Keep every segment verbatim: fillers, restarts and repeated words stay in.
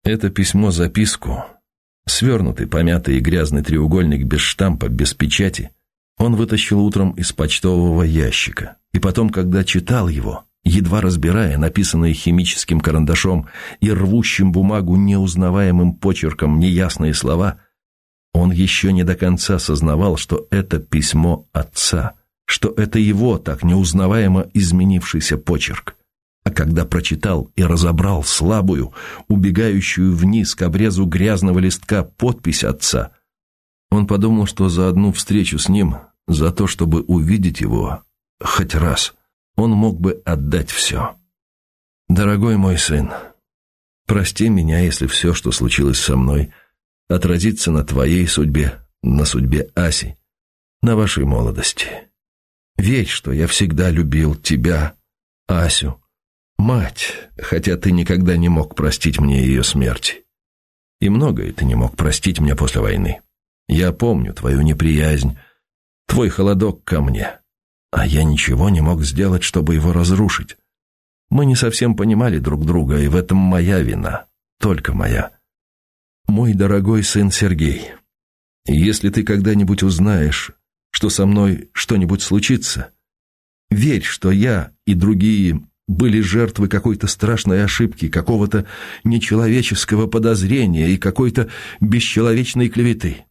Это письмо-записку, свернутый, помятый и грязный треугольник без штампа, без печати, он вытащил утром из почтового ящика. И потом, когда читал его, едва разбирая написанные химическим карандашом и рвущим бумагу неузнаваемым почерком неясные слова, он еще не до конца сознавал, что это письмо отца, что это его так неузнаваемо изменившийся почерк. А когда прочитал и разобрал слабую, убегающую вниз к обрезу грязного листка подпись отца, он подумал, что за одну встречу с ним, за то, чтобы увидеть его хоть раз, он мог бы отдать все. «Дорогой мой сын, прости меня, если все, что случилось со мной, отразится на твоей судьбе, на судьбе Аси, на вашей молодости. Верь, что я всегда любил тебя, Асю, мать, хотя ты никогда не мог простить мне ее смерти. И многое ты не мог простить мне после войны. Я помню твою неприязнь, твой холодок ко мне, а я ничего не мог сделать, чтобы его разрушить. Мы не совсем понимали друг друга, и в этом моя вина, только моя. Мой дорогой сын Сергей, если ты когда-нибудь узнаешь, что со мной что-нибудь случится, верь, что я и другие были жертвы какой-то страшной ошибки, какого-то нечеловеческого подозрения и какой-то бесчеловечной клеветы.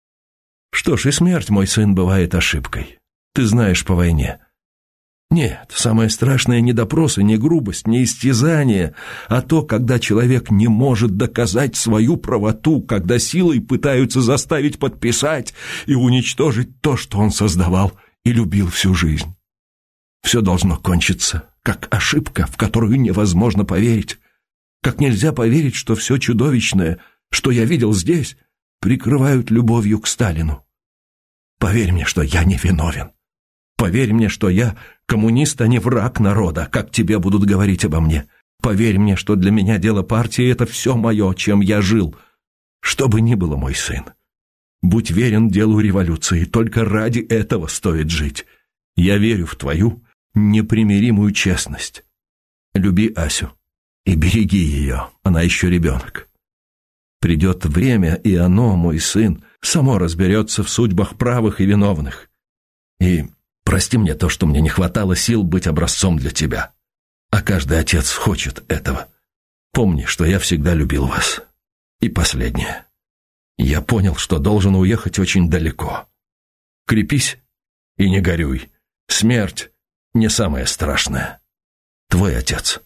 Что ж, и смерть, мой сын, бывает ошибкой. Ты знаешь по войне. Нет, самое страшное не допросы, не грубость, не истязание, а то, когда человек не может доказать свою правоту, когда силой пытаются заставить подписать и уничтожить то, что он создавал и любил всю жизнь. Все должно кончиться, как ошибка, в которую невозможно поверить. Как нельзя поверить, что все чудовищное, что я видел здесь, прикрывают любовью к Сталину. Поверь мне, что я не виновен. Поверь мне, что я коммунист, а не враг народа, как тебе будут говорить обо мне. Поверь мне, что для меня дело партии — это все мое, чем я жил. Что бы ни было, мой сын, будь верен делу революции, только ради этого стоит жить. Я верю в твою непримиримую честность. Люби Асю и береги ее, она еще ребенок. Придет время, и оно, мой сын, само разберется в судьбах правых и виновных. И прости мне то, что мне не хватало сил быть образцом для тебя. А каждый отец хочет этого. Помни, что я всегда любил вас. И последнее. Я понял, что должен уехать очень далеко. Крепись и не горюй. Смерть не самое страшное. Твой отец.